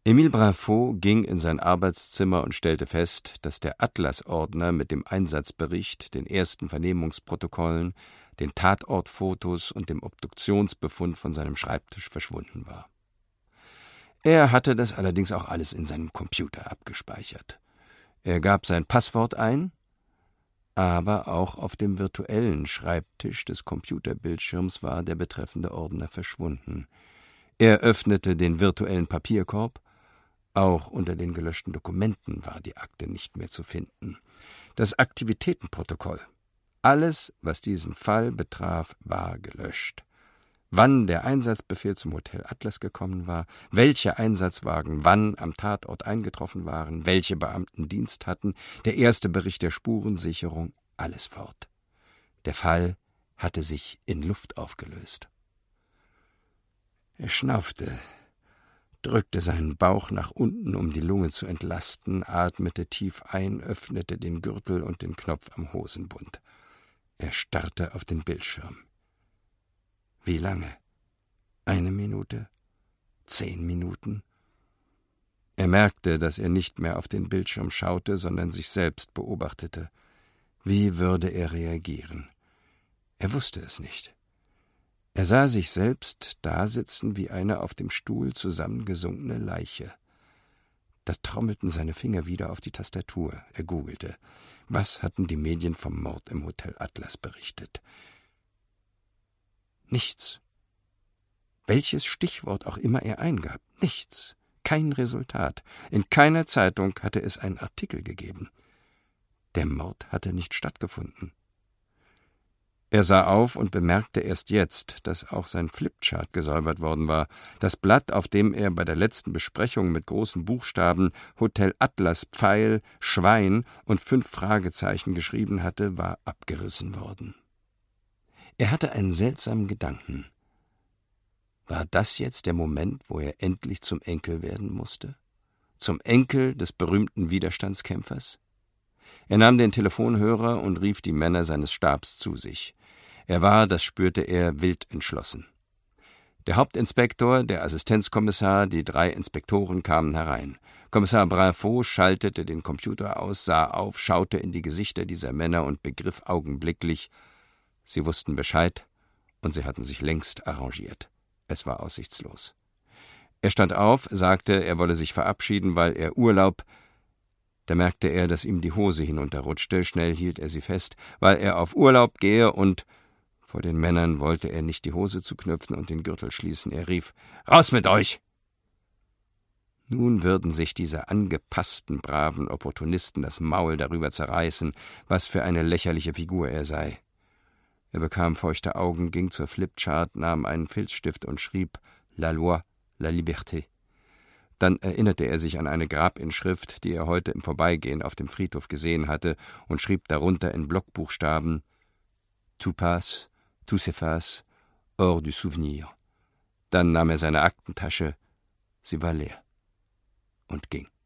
Émile Brinfaux ging in sein Arbeitszimmer und stellte fest, dass der Atlasordner mit dem Einsatzbericht, den ersten Vernehmungsprotokollen, den Tatortfotos und dem Obduktionsbefund von seinem Schreibtisch verschwunden war. Er hatte das allerdings auch alles in seinem Computer abgespeichert. Er gab sein Passwort ein, aber auch auf dem virtuellen Schreibtisch des Computerbildschirms war der betreffende Ordner verschwunden. Er öffnete den virtuellen Papierkorb. Auch unter den gelöschten Dokumenten war die Akte nicht mehr zu finden. Das Aktivitätenprotokoll, alles, was diesen Fall betraf, war gelöscht. Wann der Einsatzbefehl zum Hotel Atlas gekommen war, welche Einsatzwagen wann am Tatort eingetroffen waren, welche Beamten Dienst hatten, der erste Bericht der Spurensicherung, alles fort. Der Fall hatte sich in Luft aufgelöst. Er schnaufte, drückte seinen Bauch nach unten, um die Lunge zu entlasten, atmete tief ein, öffnete den Gürtel und den Knopf am Hosenbund. Er starrte auf den Bildschirm. Wie lange? 1 Minute? 10 Minuten? Er merkte, dass er nicht mehr auf den Bildschirm schaute, sondern sich selbst beobachtete. Wie würde er reagieren? Er wusste es nicht. Er sah sich selbst dasitzen wie eine auf dem Stuhl zusammengesunkene Leiche. Da trommelten seine Finger wieder auf die Tastatur. Er googelte. Was hatten die Medien vom Mord im Hotel Atlas berichtet? Nichts. Welches Stichwort auch immer er eingab, nichts. Kein Resultat. In keiner Zeitung hatte es einen Artikel gegeben. Der Mord hatte nicht stattgefunden. Er sah auf und bemerkte erst jetzt, dass auch sein Flipchart gesäubert worden war. Das Blatt, auf dem er bei der letzten Besprechung mit großen Buchstaben Hotel Atlas Pfeil, Schwein und 5 Fragezeichen geschrieben hatte, war abgerissen worden. Er hatte einen seltsamen Gedanken. War das jetzt der Moment, wo er endlich zum Enkel werden musste? Zum Enkel des berühmten Widerstandskämpfers? Er nahm den Telefonhörer und rief die Männer seines Stabs zu sich. Er war, das spürte er, wild entschlossen. Der Hauptinspektor, der Assistenzkommissar, die 3 Inspektoren kamen herein. Kommissar Brinfaux schaltete den Computer aus, sah auf, schaute in die Gesichter dieser Männer und begriff augenblicklich, sie wussten Bescheid und sie hatten sich längst arrangiert. Es war aussichtslos. Er stand auf, sagte, er wolle sich verabschieden, weil er Urlaub. Da merkte er, dass ihm die Hose hinunterrutschte. Schnell hielt er sie fest, weil er auf Urlaub gehe und vor den Männern wollte er nicht die Hose zuknöpfen und den Gürtel schließen. Er rief, »Raus mit euch!« Nun würden sich diese angepassten, braven Opportunisten das Maul darüber zerreißen, was für eine lächerliche Figur er sei. Er bekam feuchte Augen, ging zur Flipchart, nahm einen Filzstift und schrieb »La loi, la liberté«. Dann erinnerte er sich an eine Grabinschrift, die er heute im Vorbeigehen auf dem Friedhof gesehen hatte, und schrieb darunter in Blockbuchstaben »Tout passe, tout s'efface, hors du souvenir«. Dann nahm er seine Aktentasche, sie war leer, und ging.